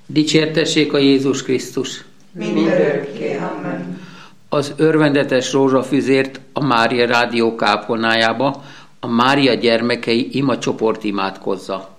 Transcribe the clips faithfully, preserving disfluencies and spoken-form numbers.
Dicsértessék a Jézus Krisztus! Mindörökké, amen. Az örvendetes rózsafüzért a Mária Rádió kápolnájába a Mária gyermekei ima csoport imádkozza.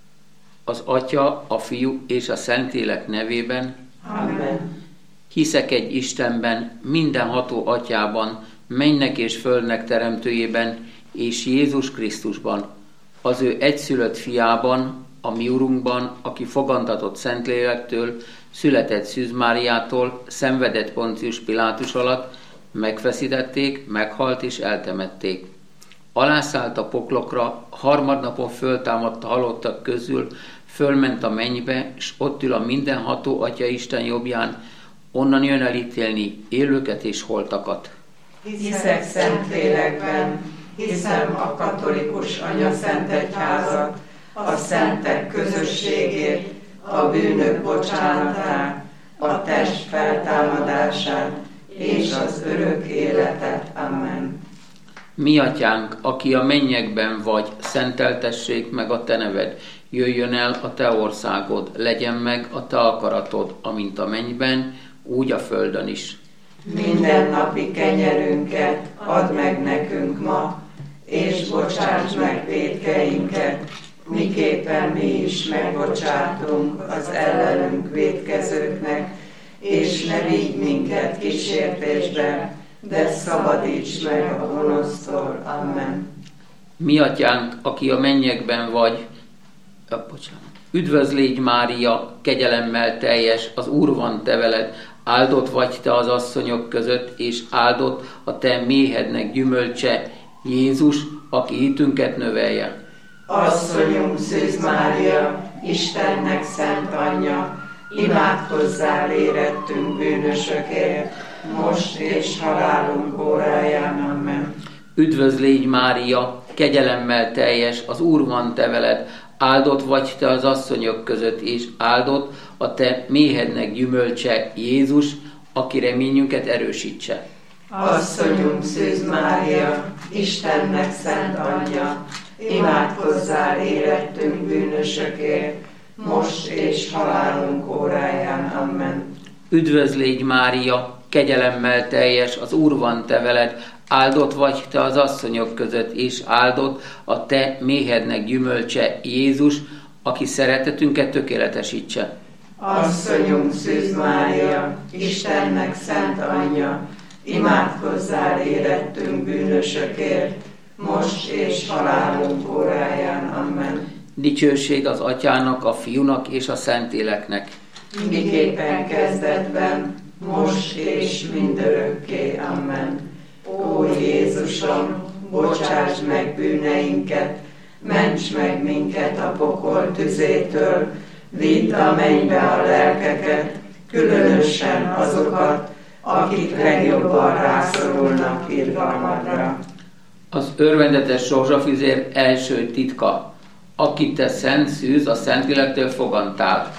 Az Atya, a Fiú és a Szentlélek nevében. Amen. Hiszek egy Istenben, mindenható Atyában, mennek és földnek teremtőjében, és Jézus Krisztusban, az ő egyszülött fiában, a mi Urunkban, aki fogantatott Szentlélektől, született Szűz Máriától, szenvedett Poncius Pilátus alatt, megfeszítették, meghalt és eltemették. Alászállt a poklokra, harmadnapon föltámadt a halottak közül, fölment a mennybe, s ott ül a mindenható Atya Isten jobbján, onnan jön elítélni élőket és holtakat. Hiszek Szentlélekben, hiszem a katolikus anyaszentegyházat, a szentek közösségét, a bűnök bocsánatát, a test feltámadását és az örök életet. Amen. Mi Atyánk, aki a mennyekben vagy, szenteltessék meg a te neved, jöjjön el a te országod, legyen meg a te akaratod, amint a mennyben, úgy a földön is. Minden napi kenyerünket add meg nekünk ma, és bocsáss meg vétkeinket, miképpen mi is megbocsátunk az ellenünk vétkezőknek, és ne vigy minket kísértésbe, de szabadíts meg a gonosztól. Amen. Mi Atyánk, aki a mennyekben vagy, ja, bocsánat. Üdvözl légy Mária, kegyelemmel teljes, az Úr van te veled, áldott vagy te az asszonyok között, és áldott a te méhednek gyümölcse, Jézus, aki hitünket növelje. Asszonyunk Szűz Mária, Istennek szent anyja, imádkozzál érettünk bűnösökért, most és halálunk óráján. Amen. Üdvözl légy Mária, kegyelemmel teljes, az Úr van te veled, áldott vagy te az asszonyok között, és áldott a te méhednek gyümölcse, Jézus, aki reményünket erősítse. Asszonyunk Szűz Mária, Istennek szent anyja, imádkozzál érettünk bűnösökért, most és halálunk óráján. Amen. Üdvözl légy Mária, kegyelemmel teljes, az Úr van te veled, áldott vagy te az asszonyok között, és áldott a te méhednek gyümölcse, Jézus, aki szeretetünket tökéletesítse. Asszonyunk Szűz Mária, Istennek szent anyja, imádkozzál érettünk bűnösökért, most és halálunk óráján. Amen. Dicsőség az Atyának, a Fiúnak és a Szentléleknek. Miképpen kezdetben, most és mindörökké. Amen. Ó Jézusom, bocsáss meg bűneinket, ments meg minket a pokol tüzétől, vidd a mennybe a lelkeket, különösen azokat, akik legjobban rászorulnak irgalmadra. Az örvendetes rózsafüzér első titka, akit te Szent Szűz a Szentlélektől fogantál.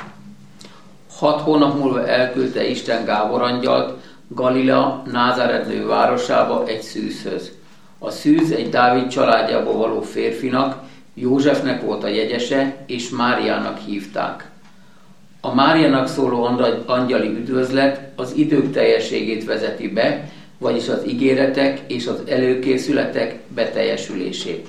Hat hónap múlva elküldte Isten Gábor angyalt Galilea Názáret városába egy szűzhöz. A szűz egy Dávid családjából való férfinak, Józsefnek volt a jegyese, és Máriának hívták. A Máriának szóló angyali üdvözlet az idők teljességét vezeti be, vagyis az ígéretek és az előkészületek beteljesülését.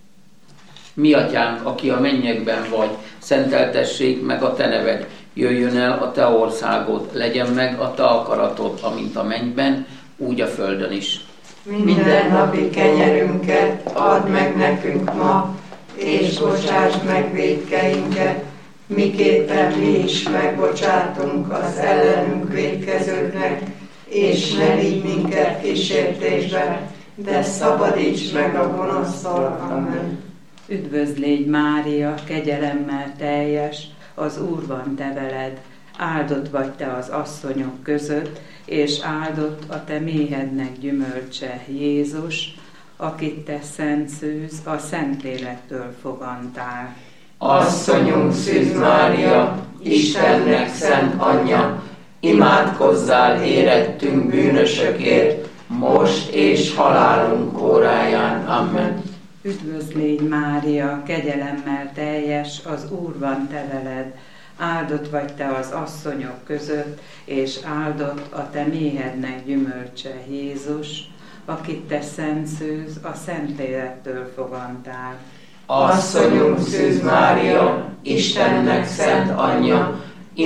Mi Atyánk, aki a mennyekben vagy, szenteltessék meg a te neved, jöjjön el a te országod, legyen meg a te akaratod, amint a mennyben, úgy a földön is. Minden napi kenyerünket add meg nekünk ma, és bocsáss meg vétkeinket, miképpen mi is megbocsátunk az ellenünk vétkezőknek, és ne vigy minket kísértésbe, de szabadíts meg a gonosztól. Amen. Üdvözl légy Mária, kegyelemmel teljes, az Úr van te veled, áldott vagy te az asszonyok között, és áldott a te méhednek gyümölcse, Jézus, akit te Szent Szűz a Szentlélektől fogantál. Asszonyunk Szűz Mária, Istennek szent anyja, imádkozzál érettünk bűnösökért, most és halálunk óráján. Amen. Üdvözl légy Mária, kegyelemmel teljes, az Úr van te veled, áldott vagy te az asszonyok között, és áldott a te méhednek gyümölcse, Jézus, akit te szent szűz, a Szentlélektől fogantál. Asszonyunk Szűz Mária, Istennek szent anyja,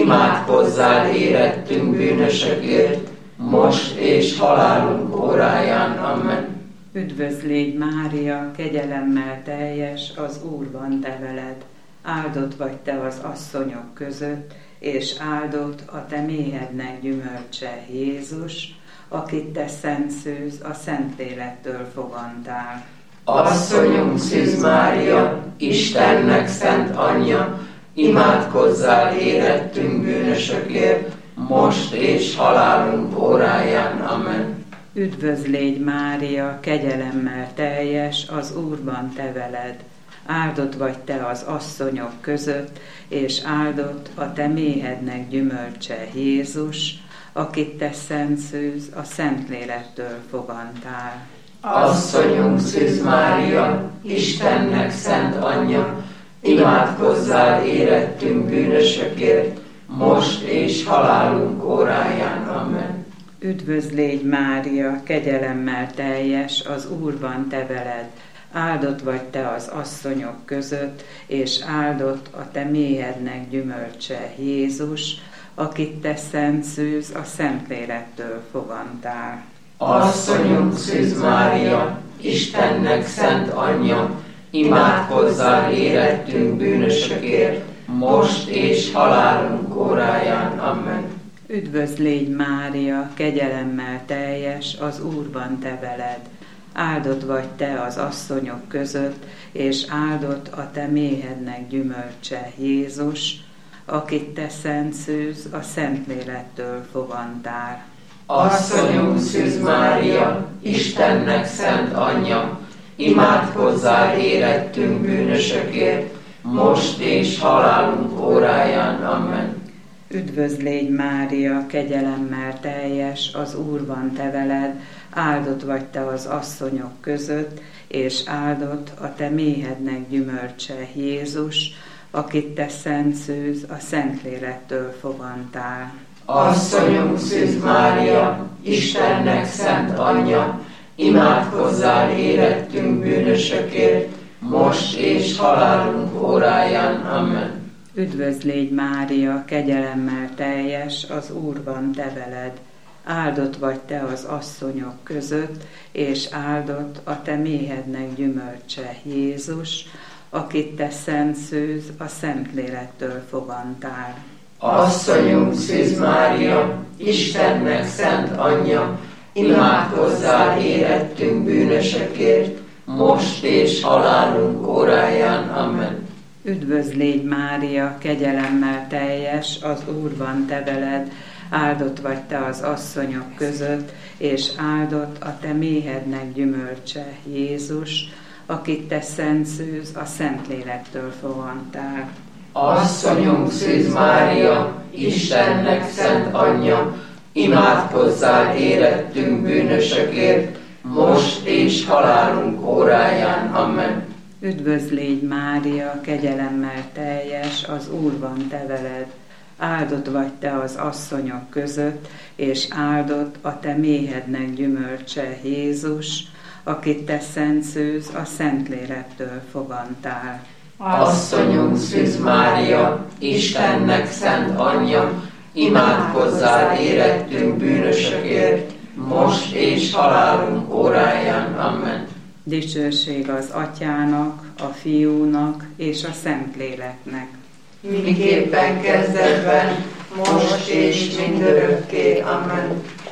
imádkozzál érettünk bűnösökért, most és halálunk óráján. Amen. Üdvözl légy Mária, kegyelemmel teljes, az Úr van te veled. Áldott vagy te az asszonyok között, és áldott a te méhednek gyümölcse, Jézus, akit te szent szűz, a Szentlélektől fogantál. Asszonyunk Szűz Mária, Istennek szent anyja, imádkozzál érettünk bűnösökért, most és halálunk óráján. Amen. Üdvözl légy Mária, kegyelemmel teljes, az Úr van te veled. Áldott vagy te az asszonyok között, és áldott a te méhednek gyümölcse, Jézus, akit te szent szűz, a Szentlélektől fogantál. Asszonyunk Szűz Mária, Istennek szent anyja, imádkozzál érettünk bűnösökért, most és halálunk óráján. Amen. Üdvözl légy Mária, kegyelemmel teljes, az Úr van te veled. Áldott vagy te az asszonyok között, és áldott a te méhednek gyümölcse, Jézus, akit te szent szűz, a Szentlélektől fogantál. Asszonyunk Szűz Mária, Istennek szent anyja, imádkozzál érettünk bűnösökért, most és halálunk óráján. Amen. Üdvözl légy Mária, kegyelemmel teljes, az Úr van te veled. Áldott vagy te az asszonyok között, és áldott a te méhednek gyümölcse, Jézus, akit te szent szűz, a Szentlélektől fogantál. Asszonyunk Szűz Mária, Istennek szent anyja, imádkozzál érettünk bűnösökért, most és halálunk óráján. Amen. Üdvözl légy Mária, kegyelemmel teljes, az Úr van te veled, áldott vagy te az asszonyok között, és áldott a te méhednek gyümölcse, Jézus, akit te szent szűz, a Szentlélektől fogantál. Asszonyunk Szűz Mária, Istennek szent anyja, imádkozzál érettünk bűnösökért, most és halálunk óráján. Amen. Üdvözl légy Mária, kegyelemmel teljes, az Úr van te veled. Áldott vagy te az asszonyok között, és áldott a te méhednek gyümölcse, Jézus, akit te szent szűz, a Szentlélektől fogantál. Asszonyunk Szűz Mária, Istennek szent anyja, imádkozzál érettünk bűnösökért, most és halálunk óráján. Amen. Üdvözl légy Mária, kegyelemmel teljes, az Úr van te veled, áldott vagy te az asszonyok között, és áldott a te méhednek gyümölcse, Jézus, akit te szent szűz, a Szentlélektől fogantál. Asszonyunk Szűz Mária, Istennek szent anyja, imádkozzál érettünk bűnösökért, most és halálunk óráján. Amen. Üdvözl légy Mária, kegyelemmel teljes, az Úr van te veled. Áldott vagy te az asszonyok között, és áldott a te méhednek gyümölcse, Jézus, akit te szent szűz, a Szentlélektől fogantál. Asszonyunk Szűz Mária, Istennek szent anyja, imádkozzál érettünk bűnösökért, most és halálunk óráján. Amen. Dicsőség az Atyának, a Fiúnak és a Szentléleknek. Miképpen kezdetben, most és mindörökké. Amen.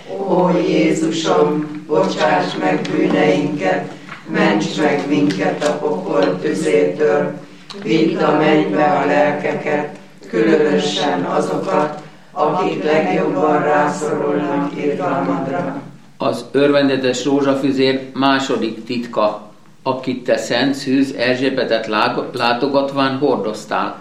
Ó Jézusom, bocsáss meg bűneinket, ments meg minket a pokol tüzétől, vidd a mennybe a lelkeket, különösen azokat, akik legjobban rászorulnak irgalmadra. Az örvendetes rózsafüzér második titka, akit te szent szűz Erzsébetet látogatván hordoztál.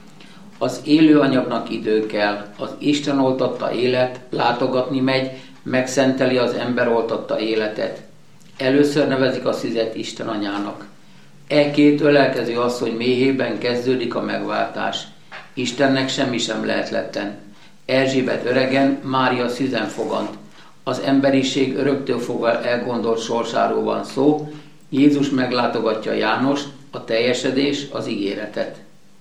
Az élő anyagnak idő kell, az Isten oltatta élet, látogatni megy, megszenteli az ember oltatta életet. Először nevezik a szüzet Isten anyának. E két ölelkező asszony méhében kezdődik a megváltás. Istennek semmi sem lehetetlen. Erzsébet öregen, Mária szüzen fogant. Az emberiség öröktől fogva elgondolt sorsáról van szó. Jézus meglátogatja Jánost, a teljesedés, az ígéretet.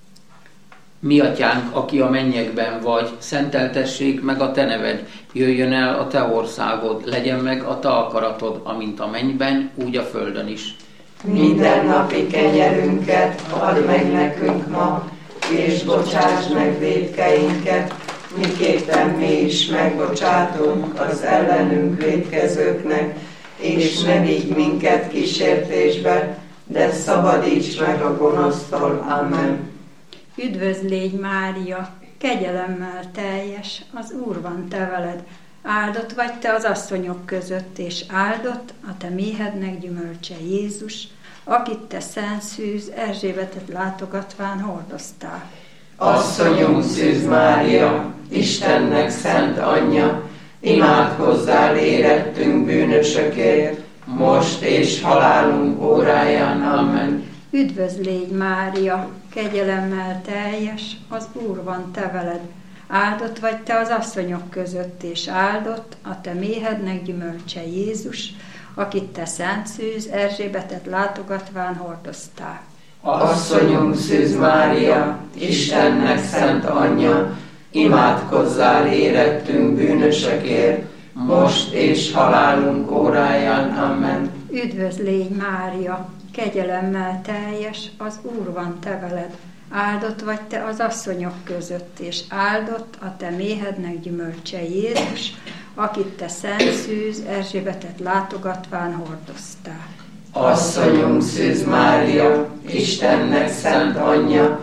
Mi atyánk, aki a mennyekben vagy, szenteltessék meg a te neved, jöjjön el a te országod, legyen meg a te akaratod, amint a mennyben, úgy a földön is. Mindennapi kenyerünket add meg nekünk ma, és bocsásd meg vétkeinket, miképpen mi is megbocsátunk az ellenünk vétkezőknek, és ne vigy minket kísértésbe, de szabadíts meg a gonosztól. Amen. Üdvözl légy, Mária, kegyelemmel teljes, az Úr van te veled. Áldott vagy te az asszonyok között, és áldott a te méhednek gyümölcse Jézus, akit te szent szűz Erzsébetet látogatván hordoztál. Asszonyunk Szűz Mária, Istennek szent anyja, imádkozzál érettünk bűnösökért, most és halálunk óráján. Amen. Üdvözl légy, Mária, kegyelemmel teljes, az Úr van te veled. Áldott vagy te az asszonyok között, és áldott a te méhednek gyümölcse Jézus, akit te szent szűz Erzsébetet látogatván hordoztál. Asszonyunk Szűz Mária, Istennek szent anyja, imádkozzál érettünk bűnösökért, most és halálunk óráján. Amen. Üdvözl légy, Mária, kegyelemmel teljes, az Úr van te veled. Áldott vagy te az asszonyok között, és áldott a te méhednek gyümölcse Jézus, akit te szent szűz Erzsébetet látogatván hordoztál. Asszonyunk Szűz Mária, Istennek szent anyja,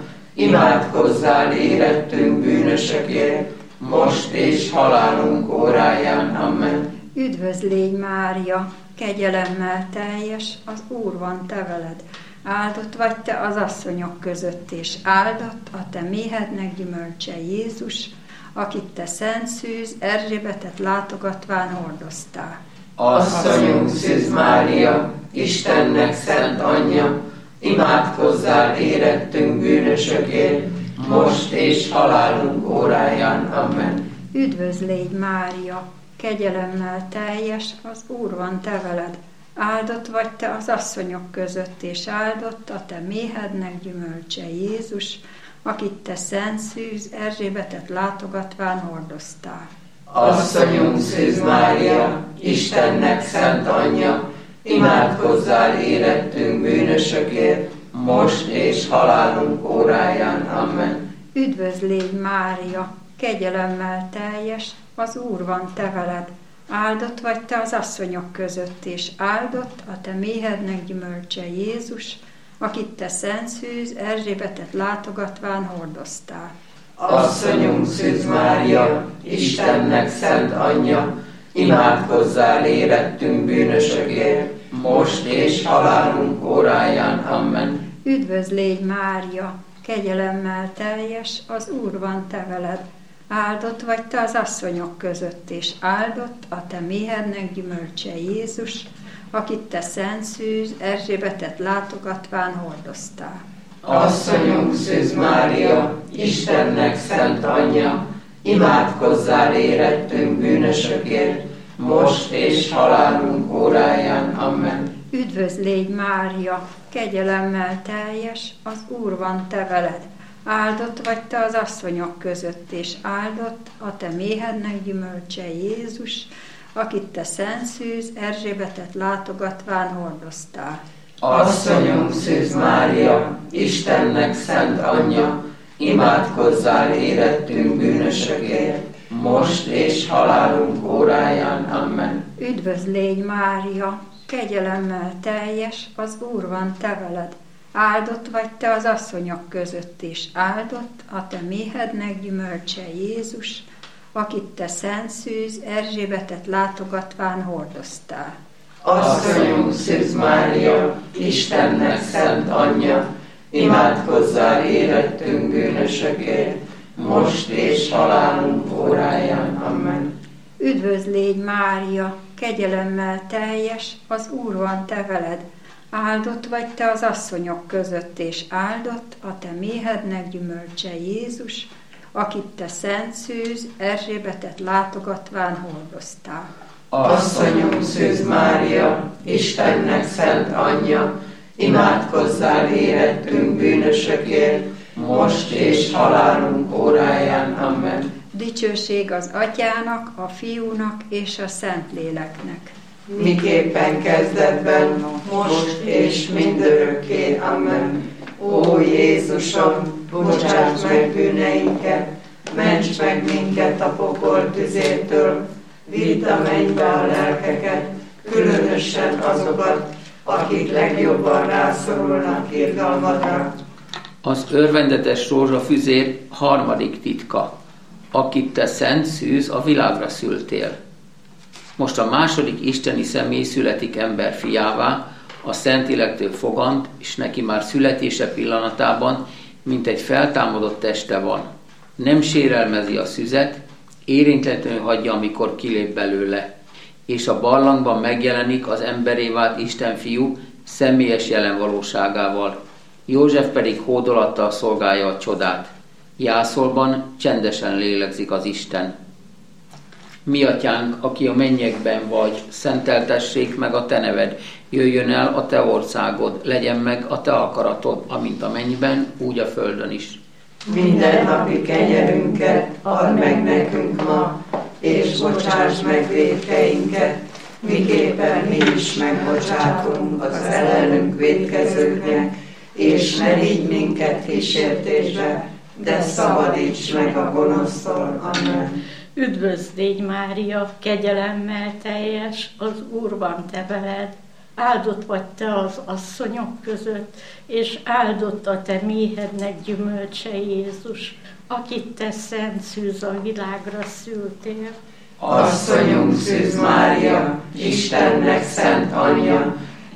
imádkozzál érettünk bűnösökért, most és halálunk óráján. Amen. Üdvözl légy, Mária, kegyelemmel teljes, az Úr van te veled. Áldott vagy te az asszonyok között, és áldott a te méhednek gyümölcse Jézus, akit te szent szűz Erzsébetet látogatván hordoztál. Asszonyunk Szűz Mária, Istennek szent anyja, imádkozzál érettünk bűnösökért, most és halálunk óráján. Amen. Üdvözl légy, Mária, kegyelemmel teljes, az Úr van te veled. Áldott vagy te az asszonyok között, és áldott a te méhednek gyümölcse Jézus, akit te szent szűz Erzsébetet látogatván hordoztál. Asszonyunk Szűz Mária, Istennek szent anyja, imádkozzál érettünk bűnösökért, most és halálunk óráján. Amen. Üdvözl légy, Mária, kegyelemmel teljes, az Úr van te veled. Áldott vagy te az asszonyok között, és áldott a te méhednek gyümölcse Jézus, akit te szent szűz Erzsébetet látogatván hordoztál. Asszonyunk Szűz Mária, Istennek szent anyja, imádkozzál érettünk bűnösökért, most és halálunk óráján. Amen. Üdvözl légy, Mária, kegyelemmel teljes, az Úr van te veled. Áldott vagy te az asszonyok között, és áldott a te méhednek gyümölcse Jézus, akit te szent szűz Erzsébetet látogatván hordoztál. Asszonyunk Szűz Mária, Istennek szent anyja, imádkozzál érettünk bűnösökért, most és halálunk óráján. Amen. Üdvözl légy, Mária, kegyelemmel teljes, az Úr van te veled. Áldott vagy te az asszonyok között, és áldott a te méhednek gyümölcse Jézus, akit te szent szűz Erzsébetet látogatván hordoztál. Asszonyunk Szűz Mária, Istennek szent anyja, imádkozzál érettünk bűnösökért, most és halálunk óráján. Amen. Üdvözl légy, Mária, kegyelemmel teljes, az Úr van te veled. Áldott vagy te az asszonyok között, és áldott a te méhednek gyümölcse Jézus, akit te szent szűz Erzsébetet látogatván hordoztál. Asszonyunk Szűz Mária, Istennek szent anyja, imádkozzál érettünk bűnösökért, most és halálunk óráján. Amen. Üdvözl légy, Mária, kegyelemmel teljes, az Úr van te veled. Áldott vagy te az asszonyok között, és áldott a te méhednek gyümölcse Jézus, akit te szent szűz Erzsébetet látogatván hordoztál. Asszonyunk Szűz Mária, Istennek szent anyja, imádkozzál érettünk bűnösökért, most és halálunk óráján. Amen. Dicsőség az Atyának, a Fiúnak és a Szentléleknek. Miképpen kezdetben, most és mindörökké. Amen. Ó Jézusom, bocsáss meg bűneinket, ments meg minket a pokol tüzétől, vidd a mennybe a lelkeket, különösen azokat, akik legjobban rászorulnak irgalmadra. Az örvendetes rózsafüzér harmadik titka, akit te szent szűz a világra szültél. Most a második isteni személy születik ember fiává, a Szentlélektől fogant, és neki már születése pillanatában, mint egy feltámadott teste van. Nem sérelmezi a szüzet, érintletlenül hagyja, amikor kilép belőle, és a barlangban megjelenik az emberé vált Isten fiú személyes jelenvalóságával. József pedig hódolattal szolgálja a csodát. Jászolban csendesen lélegzik az Isten. Mi atyánk, aki a mennyekben vagy, szenteltessék meg a te neved, jöjjön el a te országod, legyen meg a te akaratod, amint a mennyben, úgy a földön is. Minden napi kenyerünket add meg nekünk ma, és bocsáss meg vétkeinket, miképpen mi is megbocsátunk az ellenünk vétkezőknek, és ne vigy minket kísértésbe, de szabadíts meg a gonosztól. Amen. Üdvözl légy Mária, kegyelemmel teljes, az Úr van te veled, áldott vagy te az asszonyok között, és áldott a te méhednek gyümölcse Jézus, akit te szent szűz a világra szültél. Asszonyunk Szűz Mária, Istennek szent anyja,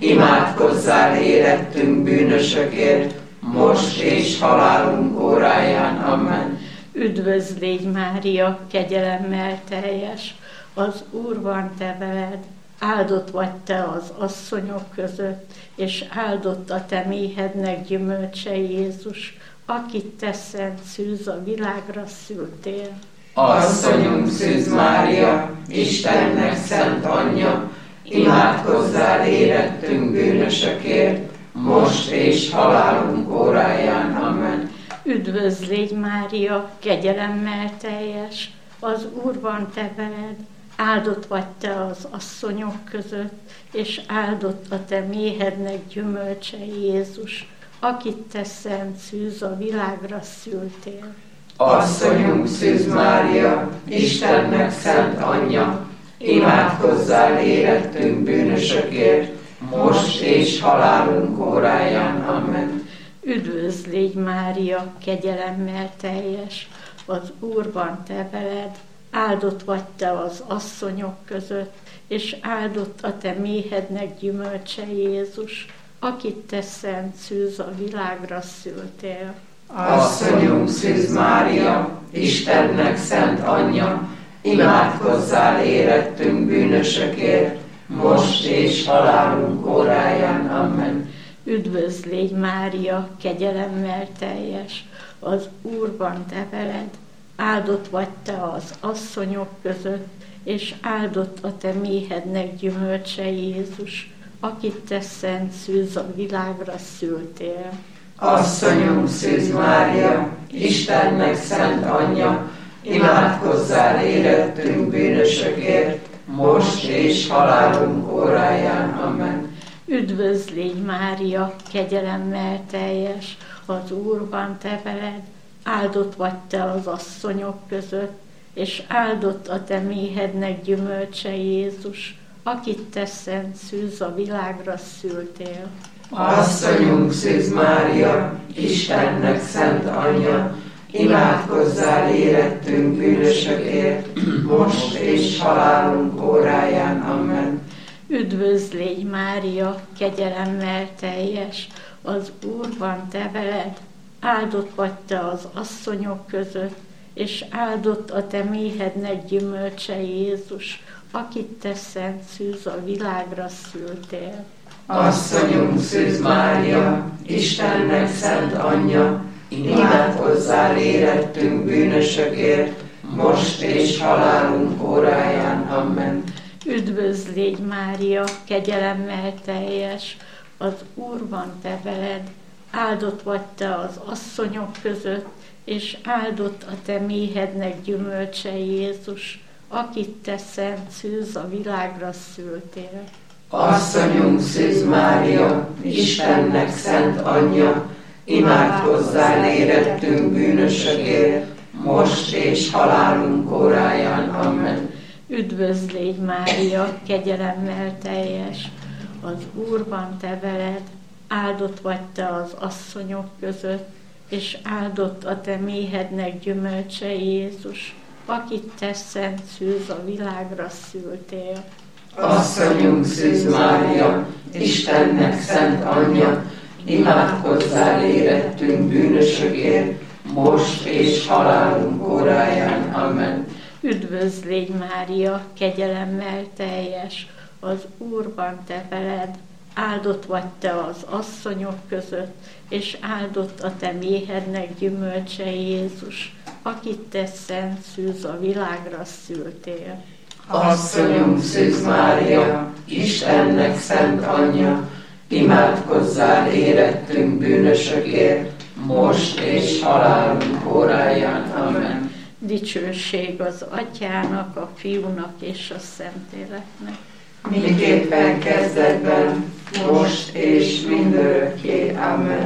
imádkozzál érettünk bűnösökért, most és halálunk óráján. Amen. Üdvözl légy Mária, kegyelemmel teljes, az Úr van te veled, áldott vagy te az asszonyok között, és áldott a te méhednek gyümölcse Jézus, akit te szent szűz a világra szültél. Asszonyunk Szűz Mária, Istennek szent anyja, imádkozzál érettünk bűnösökért, most és halálunk óráján. Amen. Üdvözl légy Mária, kegyelemmel teljes, az Úr van te veled, áldott vagy te az asszonyok között, és áldott a te méhednek gyümölcse Jézus, akit te szent szűz a világra szültél. Asszonyunk Szűz Mária, Istennek szent anyja, imádkozzál érettünk bűnösökért, most és halálunk óráján. Amen. Üdvözl légy Mária, kegyelemmel teljes, az Úr van te veled, áldott vagy te az asszonyok között, és áldott a te méhednek gyümölcse Jézus, akit te szent szűz a világra szültél. Asszonyunk Szűz Mária, Istennek szent anyja, imádkozzál érettünk bűnösökért, most és halálunk óráján. Amen. Üdvözl légy Mária, kegyelemmel teljes, az Úr van te veled, áldott vagy te az asszonyok között, és áldott a te méhednek gyümölcse Jézus, akit te szent szűz a világra szültél. Asszonyunk Szűz Mária, Istennek szent anyja, imádkozzál érettünk bűnösökért, most és halálunk óráján. Amen. Üdvözl légy Mária, kegyelemmel teljes, az Úr van te veled, áldott vagy te az asszonyok között, és áldott a te méhednek gyümölcse Jézus, akit te szent szűz a világra szültél. Asszonyunk Szűz Mária, Istennek szent anyja, imádkozzál érettünk bűnösökért, most és halálunk óráján. Amen. Üdvözl légy Mária, kegyelemmel teljes, az Úr van te veled, áldott vagy te az asszonyok között, és áldott a te méhednek gyümölcse Jézus, akit te szent szűz a világra szültél. Asszonyunk Szűz Mária, Istennek szent anyja, imádkozzál érettünk bűnösökért, most és halálunk óráján. Amen. Üdvözl légy Mária, kegyelemmel teljes, az Úr van te veled, áldott vagy te az asszonyok között, és áldott a te méhednek gyümölcse Jézus, akit te szent szűz a világra szültél. Asszonyunk Szűz Mária, Istennek szent anyja, imádkozzál érettünk bűnösökért, most és halálunk óráján. Amen. Üdvözl légy Mária, kegyelemmel teljes, az Úr van te veled, áldott vagy te az asszonyok között, és áldott a te méhednek gyümölcse Jézus, akit te szent szűz a világra szültél. Asszonyunk Szűz Mária, Istennek szent anyja, imádkozzál érettünk bűnösökért, most és halálunk óráján. Amen. Üdvözl légy Mária, kegyelemmel teljes, az Úr van te veled, áldott vagy te az asszonyok között, és áldott a te méhednek gyümölcse Jézus, akit te szent szűz a világra szültél. Asszonyunk Szűz Mária, Istennek szent anyja, imádkozzál érettünk bűnösökért, most és halálunk óráján. Amen. Dicsőség az Atyának, a Fiúnak és a Szentléleknek. Miképpen kezdetben, most és mindörökké. Amen.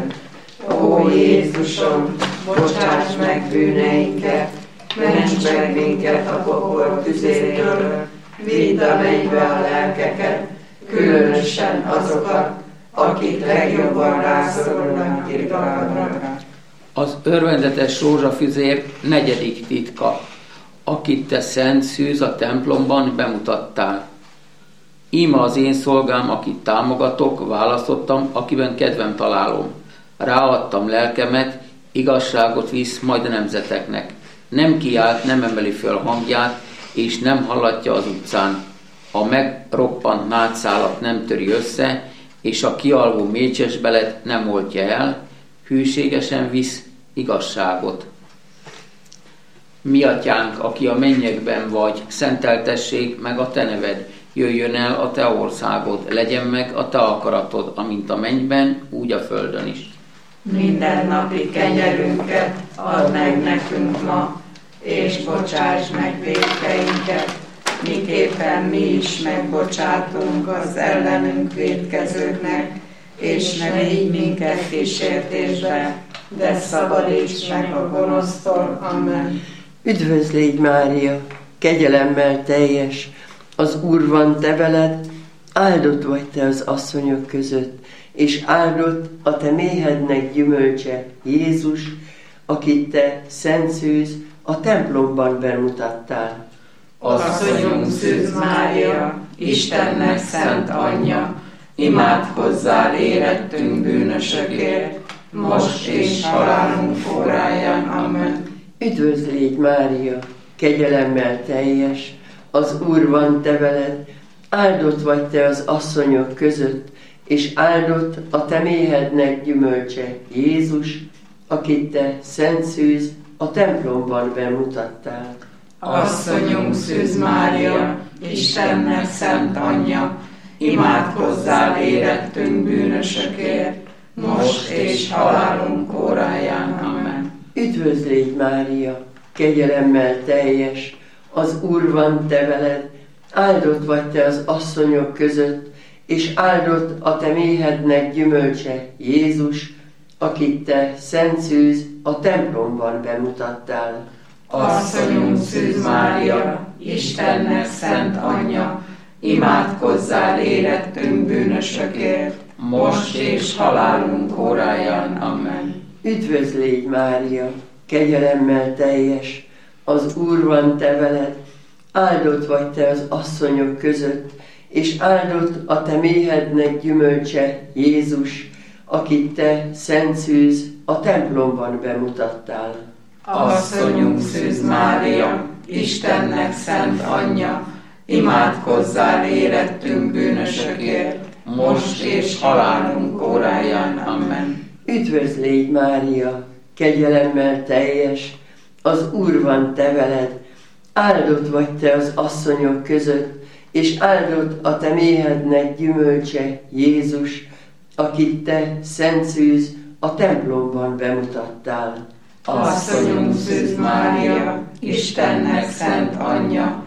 Ó Jézusom, bocsáss meg bűneinket, ments meg minket a pokol tüzétől, vidd a mennybe a lelkeket, különösen azokat, akik legjobban rászorulnak irgalmadra. Az örvendetes rózsafüzér negyedik titka, akit te szent szűz a templomban bemutattál. Íme az én szolgám, akit támogatok, választottam, akiben kedvem találom. Ráadtam lelkemet, igazságot visz majd a nemzeteknek. Nem kiált, nem emeli föl hangját, és nem hallatja az utcán. A megroppant nádszálat nem töri össze, és a kialvó mécsesbelet nem oltja el, hűségesen visz igazságot. Mi atyánk, aki a mennyekben vagy, szenteltessék meg a te neved, jöjjön el a te országod, legyen meg a te akaratod, amint a mennyben, úgy a földön is. Minden napi kenyerünket add meg nekünk ma, és bocsáss meg vétkeinket, miképpen mi is megbocsátunk az ellenünk vétkezőknek, és ne vigy minket kísértésbe, de szabadíts meg a gonosztól. Amen. Üdvözl légy Mária, kegyelemmel teljes, az Úr van te veled, áldott vagy te az asszonyok között, és áldott a te méhednek gyümölcse, Jézus, akit te szent szűz a templomban bemutattál. Asszonyunk Szűz Mária, Istennek szent anyja, imádkozzál érettünk bűnösökért, most és halálunk óráján. Amen. Üdvözl légy Mária, kegyelemmel teljes, az Úr van te veled, áldott vagy te az asszonyok között, és áldott a te méhednek gyümölcse, Jézus, akit te szent szűz a templomban bemutattál. Asszonyunk Szűz Mária, Istennek szent anyja, imádkozzál érettünk bűnösökért, most és halálunk óráján. Amen. Üdvözl légy Mária, kegyelemmel teljes, az Úr van te veled, áldott vagy te az asszonyok között, és áldott a te méhednek gyümölcse, Jézus, akit te szent szűz a templomban bemutattál. Asszonyunk Szűz Mária, Istennek szent anyja, imádkozzál érettünk bűnösökért, most és halálunk óráján. Amen. Üdvözl légy Mária, kegyelemmel teljes, az Úr van te veled, áldott vagy te az asszonyok között, és áldott a te méhednek gyümölcse, Jézus, akit te szent szűz a templomban bemutattál. Asszonyunk Szűz Mária, Istennek szent anyja, imádkozzál érettünk bűnösökért, most és halálunk óráján. Amen. Üdvözl légy, Mária, kegyelemmel teljes, az Úr van te veled, áldott vagy te az asszonyok között, és áldott a te méhednek gyümölcse, Jézus, akit te, Szent Szűz, a templomban bemutattál. Asszonyunk Szűz Mária, Istennek szent anyja,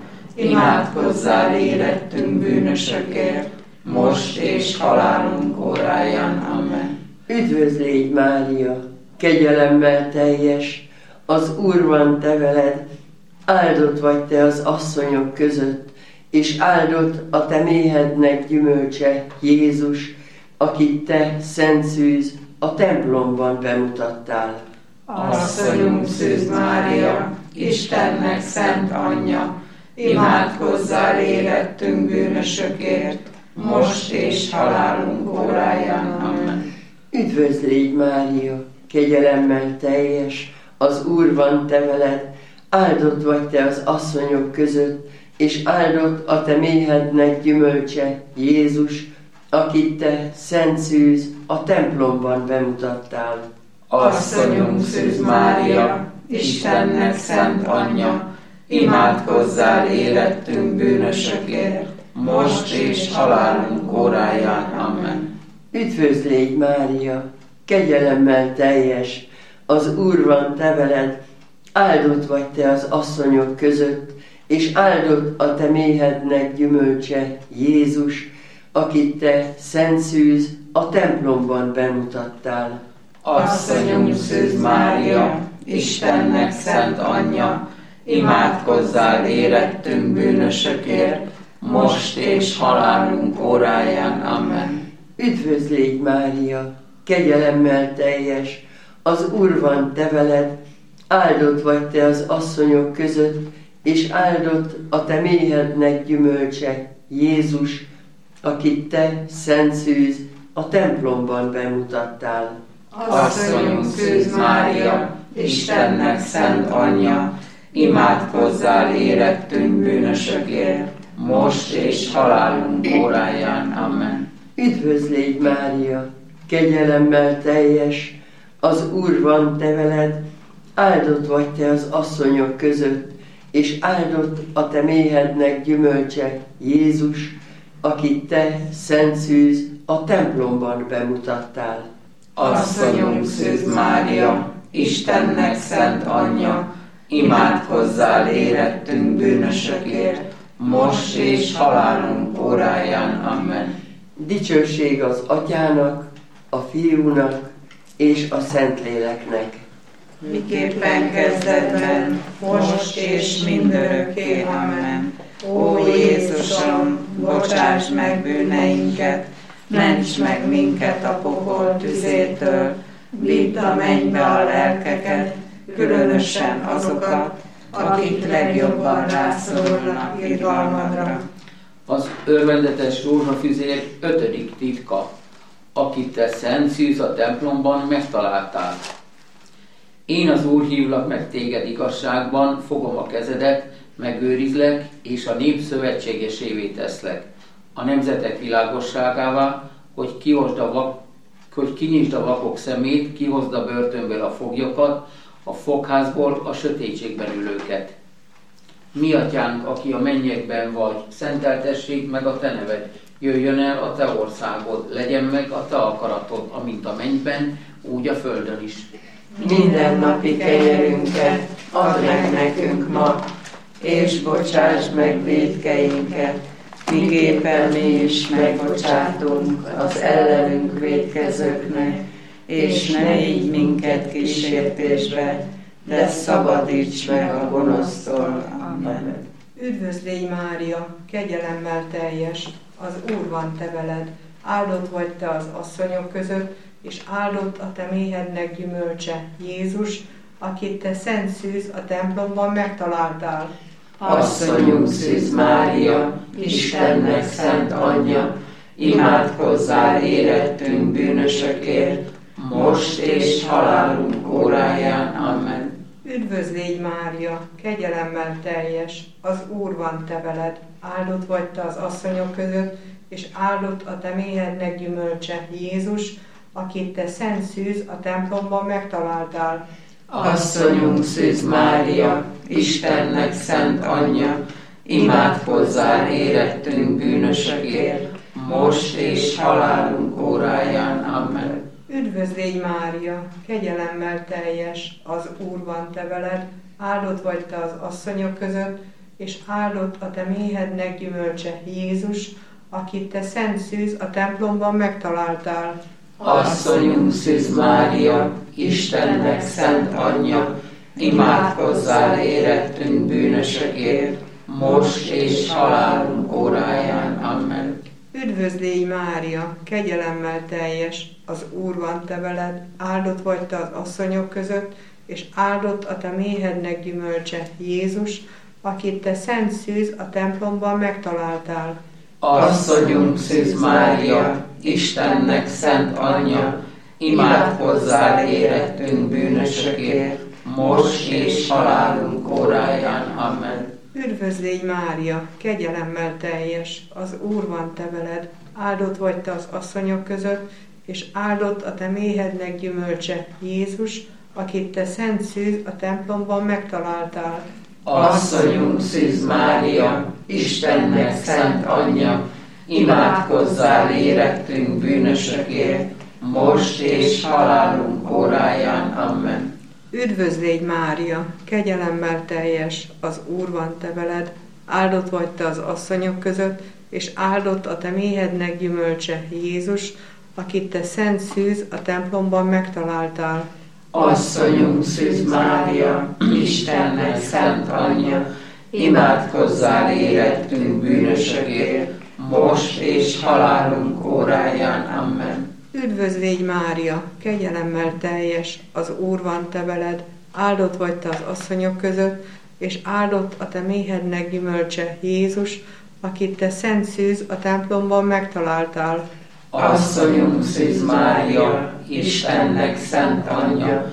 imádkozzál érettünk bűnösökért, most és halálunk óráján. Amen. Üdvözl légy, Mária, kegyelemmel teljes, az Úr van te veled, áldott vagy te az asszonyok között, és áldott a te méhednek gyümölcse, Jézus, akit te, Szent Szűz, a templomban bemutattál. Asszonyunk Szűz Mária, Istennek szent anyja, imádkozzál érettünk bűnösökért, most és halálunk óráján. Amen. Üdvözl légy, Mária, kegyelemmel teljes, az Úr van te veled, áldott vagy te az asszonyok között, és áldott a te méhednek gyümölcse, Jézus, akit te, Szent Szűz, a templomban bemutattál. Asszonyunk Szűz Mária, Istennek szent anyja, imádkozzál érettünk bűnösökért, most és halálunk óráján. Amen. Üdvözl légy, Mária, kegyelemmel teljes, az Úr van te veled, áldott vagy te az asszonyok között, és áldott a te méhednek gyümölcse, Jézus, akit te, Szent Szűz, a templomban bemutattál. Asszonyunk Szűz Mária, Istennek szent anyja, imádkozzál érettünk bűnösökért, most és halálunk óráján. Amen. Üdvözl légy, Mária, kegyelemmel teljes, az Úr van te veled, áldott vagy te az asszonyok között, és áldott a te méhednek gyümölcse, Jézus, akit te, Szent Szűz, a templomban bemutattál. Asszonyunk Szűz Mária, Istennek szent anyja, imádkozzál érettünk bűnösökért, most és halálunk óráján. Amen. Üdvözl légy, Mária, kegyelemmel teljes, az Úr van te veled, áldott vagy te az asszonyok között, és áldott a te méhednek gyümölcse, Jézus, akit te, Szent Szűz, a templomban bemutattál. Asszonyunk Szűz Mária, Istennek szent anyja, imádkozzál érettünk bűnösökért, most és halálunk óráján. Amen. Dicsőség az Atyának, a Fiúnak és a Szentléleknek. Miképpen kezdetben, most és mindörökké. Amen. Ó Jézusom, bocsáss meg bűneinket, ments meg minket a pokol tüzétől, vidd a mennybe a lelkeket, különösen azokat, akik legjobban rászorulnak irgalmadra. Az örvendetes rózsafüzér ötödik titka, akit te, Szent Szűz, a templomban megtaláltál. Én az Úr hívlak meg téged igazságban, fogom a kezedet, megőrizlek, és a nép szövetségesévé teszlek, a nemzetek világosságává, hogy kihozd a vak, hogy kinyisd a vakok szemét, kihozd a börtönből a foglyokat, a fogházból a sötétségben ülőket. Mi atyánk, aki a mennyekben vagy, szenteltessék meg a te neved, jöjjön el a te országod, legyen meg a te akaratod, amint a mennyben, úgy a földön is. Minden napi kenyerünket add meg nekünk ma, és bocsáss meg vétkeinket, miképpen mi is megbocsátunk az ellenünk vétkezőknek, és ne vigy minket kísértésbe, de szabadíts meg a gonosztól. Amen. Üdvözl légy, Mária, kegyelemmel teljes, az Úr van te veled, áldott vagy te az asszonyok között, és áldott a te méhednek gyümölcse, Jézus, akit te, Szent Szűz, a templomban megtaláltál. Asszonyunk Szűz Mária, Istennek szent anyja, imádkozzál érettünk bűnösökért, most és halálunk óráján. Amen. Üdvözl légy, Mária, kegyelemmel teljes, az Úr van te veled, áldott vagy te az asszonyok között, és áldott a te méhednek gyümölcse, Jézus, akit te szent szűz a templomban megtaláltál. Asszonyunk Szűz Mária, Istennek szent anyja, imádkozzál érettünk bűnösökért, most és halálunk óráján. Amen. Üdvözl légy Mária, kegyelemmel teljes, az Úr van te veled, áldott vagy te az asszonyok között, és áldott a te méhednek gyümölcse, Jézus, akit te szent szűz a templomban megtaláltál. Asszonyunk Szűz Mária, Istennek szent anyja, imádkozzál érettünk bűnösökért, most és halálunk óráján. Amen. Üdvözl légy Mária, kegyelemmel teljes, az Úr van te veled, áldott vagy te az asszonyok között, és áldott a te méhednek gyümölcse, Jézus, akit te szent szűz a templomban megtaláltál. Asszonyunk Szűz Mária, Istennek szent anyja, imádkozzál érettünk bűnösökért, most és halálunk óráján. Amen. Üdvözl légy Mária, kegyelemmel teljes, az Úr van te veled, áldott vagy te az asszonyok között, és áldott a te méhednek gyümölcse, Jézus, akit te szent szűz a templomban megtaláltál. Asszonyunk Szűz Mária, Istennek szent anyja, imádkozzál érettünk bűnösökért, most és halálunk óráján. Amen. Üdvözl légy Mária, kegyelemmel teljes, az Úr van te veled, áldott vagy te az asszonyok között, és áldott a te méhednek gyümölcse, Jézus, akit te szent szűz a templomban megtaláltál. Asszonyunk Szűz Mária, Istennek szent anyja, imádkozzál érettünk bűnösökért, most és halálunk óráján. Amen. Üdvözl légy Mária, kegyelemmel teljes, az Úr van te veled, áldott vagy te az asszonyok között, és áldott a te méhednek gyümölcse, Jézus, akit te szent szűz a templomban megtaláltál. Asszonyunk Szűz Mária, Istennek szent anyja,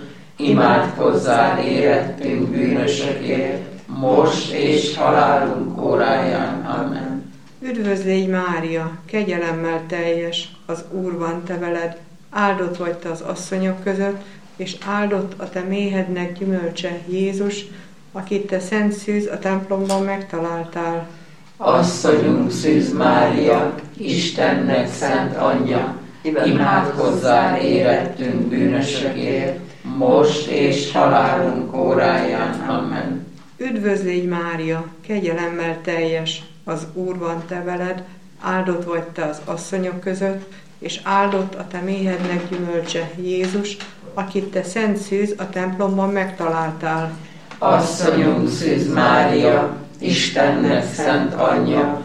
imádkozzál érettünk bűnösökért, most és halálunk óráján. Amen. Üdvözl légy Mária, kegyelemmel teljes, az Úr van te veled, áldott vagy te az asszonyok között, és áldott a te méhednek gyümölcse, Jézus, akit te szent szűz a templomban megtaláltál. Asszonyunk Szűz Mária, Istennek szent anyja, imádkozzál érettünk bűnösökért, most és halálunk óráján. Amen. Üdvözl légy Mária, kegyelemmel teljes, az Úr van te veled, áldott vagy te az asszonyok között, és áldott a te méhednek gyümölcse, Jézus, akit te szent szűz a templomban megtaláltál. Asszonyunk Szűz Mária, Istennek szent anyja,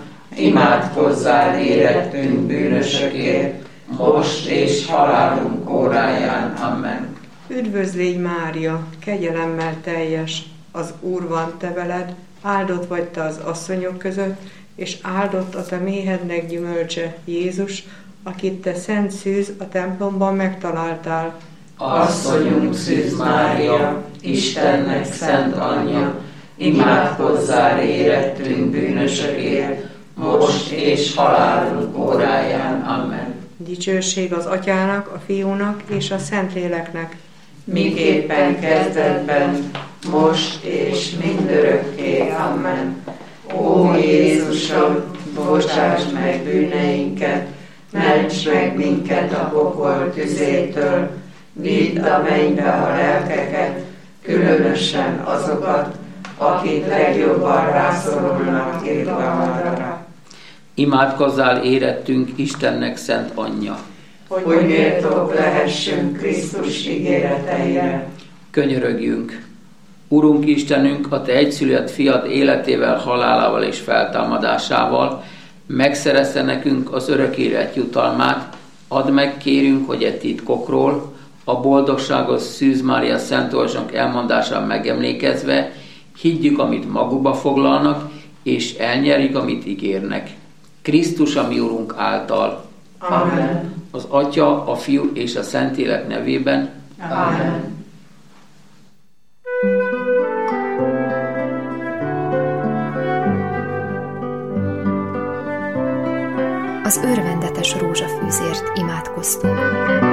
imádkozzál érettünk bűnösökért, most és halálunk óráján. Amen. Üdvözl légy Mária, kegyelemmel teljes, az Úr van te veled, áldott vagy te az asszonyok között, és áldott a te méhednek gyümölcse, Jézus, akit te szent szűz a templomban megtaláltál. Asszonyunk Szűz Mária, Istennek szent anyja, imádkozzál érettünk bűnösökért, most és halálunk óráján. Amen. Dicsőség az Atyának, a Fiúnak és a Szentléleknek, miképpen kezdetben, most és mindörökké. Amen. Ó Jézusom, bocsáss meg bűneinket, ments meg minket a pokol tüzétől, vidd a mennybe a lelkeket, különösen azokat, akik legjobban rászorulnak irgalmadra. Imádkozzál érettünk Istennek szent anyja, hogy méltók lehessünk Krisztus ígéreteire. Könyörögjünk! Urunk Istenünk, a Te egyszülött fiad életével, halálával és feltámadásával megszerezte nekünk az örök élet jutalmát, add meg, kérünk, hogy e titkokról, a boldogságos Szűz Mária Szent Orsolya elmondásán megemlékezve, higgyük, amit magukba foglalnak, és elnyerjük, amit ígérnek. Krisztus, a mi Urunk által. Amen. Az Atya, a Fiú és a Szentlélek nevében. Amen. az örvendetes rózsafűzért imádkoztunk.